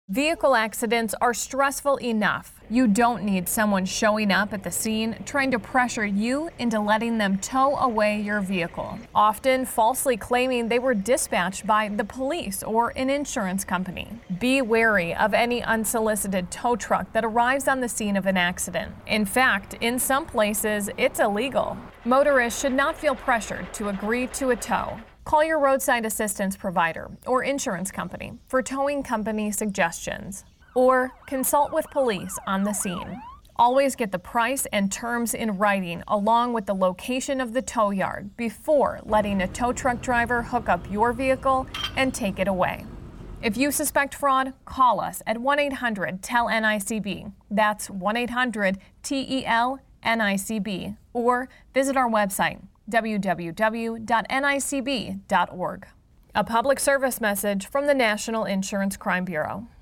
Vehicle accidents are stressful enough. You don't need someone showing up at the scene trying to pressure you into letting them tow away your vehicle, often falsely claiming they were dispatched by the police or an insurance company. Be wary of any unsolicited tow truck that arrives on the scene of an accident. In fact, in some places, it's illegal. Motorists should not feel pressured to agree to a tow. Call your roadside assistance provider or insurance company for towing company suggestions, or consult with police on the scene. Always get the price and terms in writing along with the location of the tow yard before letting a tow truck driver hook up your vehicle and take it away. If you suspect fraud, call us at 1-800-TEL-NICB. That's 1-800-TEL-NICB, or visit our website, www.nicb.org. A public service message from the National Insurance Crime Bureau.